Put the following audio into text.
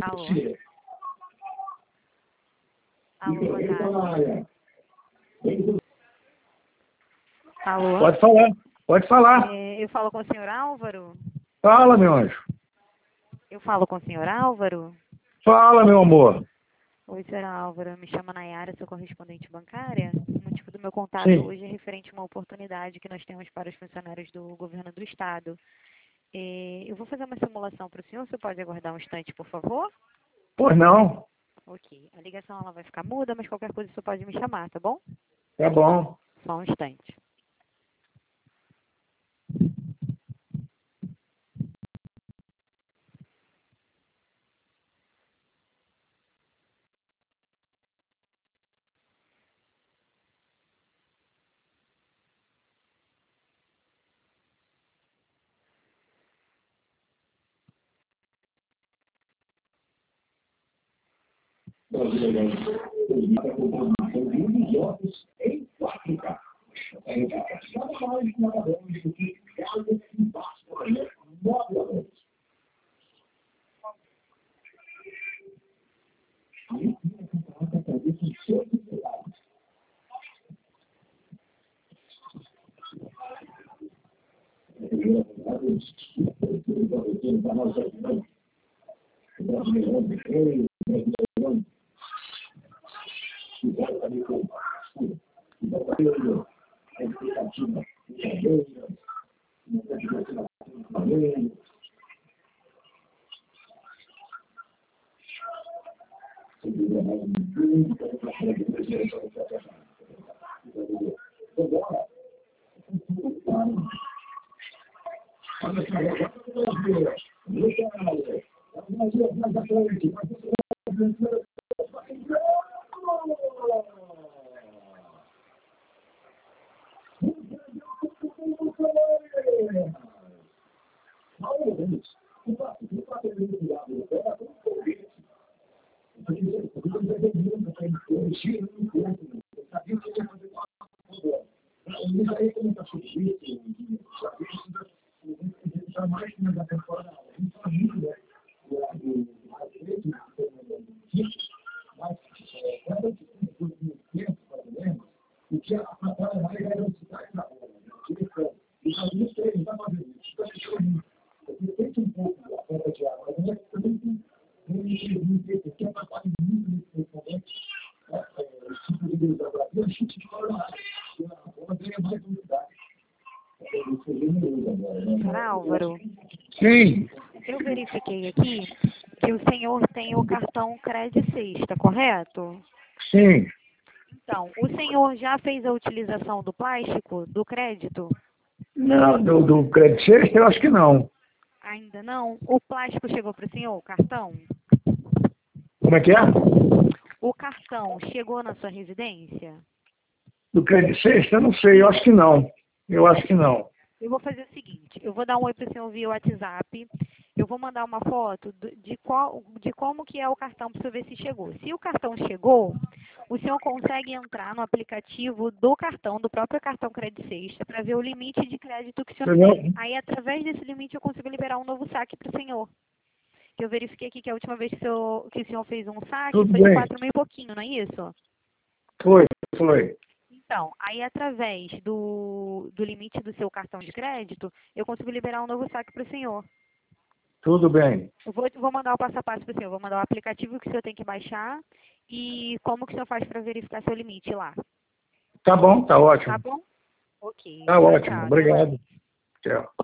Alô? Alô, boa tarde. Alô? Pode falar, pode falar. Eu falo com o senhor Álvaro? Fala, meu anjo. Eu falo com o senhor Álvaro? Fala, meu amor. Oi, senhor Álvaro. Eu me chamo Nayara, sou correspondente bancária. O motivo do meu contato Sim. hoje é referente a uma oportunidade que nós temos para os funcionários do governo do Estado. Eu vou fazer uma simulação para o senhor. Você pode aguardar um instante, por favor? Pois não. Ok. A ligação ela vai ficar muda, mas qualquer coisa você pode me chamar, tá bom? Tá bom. Só um instante. Senhor Álvaro, Sim, eu verifiquei aqui que o senhor tem o cartão Credit Sexta, correto? sim. Então, o senhor já fez a utilização do plástico, do crédito? Não, do Crédito Sexta, eu acho que não. Ainda não? O plástico chegou para o senhor, o cartão? Como é que é? O cartão chegou na sua residência? Do Crédito Sexta, eu não sei, eu acho que não. Eu acho que não. Eu vou fazer o seguinte, eu vou dar um oi para o senhor via WhatsApp, eu vou mandar uma foto de como que é o cartão para o senhor ver se chegou. Se o cartão chegou, o senhor consegue entrar no aplicativo do cartão, do próprio cartão Credit Sexta, para ver o limite de crédito que o senhor Entendeu? tem. Aí, através desse limite, eu consigo liberar um novo saque para o senhor. Que eu verifiquei aqui que a última vez que o senhor fez um saque Tudo foi de bem. 4 mil e pouquinho, não é isso? Foi, foi. Então, aí através do limite do seu cartão de crédito, eu consigo liberar um novo saque para o senhor. Tudo bem. Eu vou mandar o passo a passo para o senhor. Vou mandar o aplicativo que o senhor tem que baixar e como que o senhor faz para verificar seu limite lá. Tá bom, tá Tá ótimo. bom? Ok. Tá Tchau, ótimo. tchau. Até mais. Obrigado. Tchau.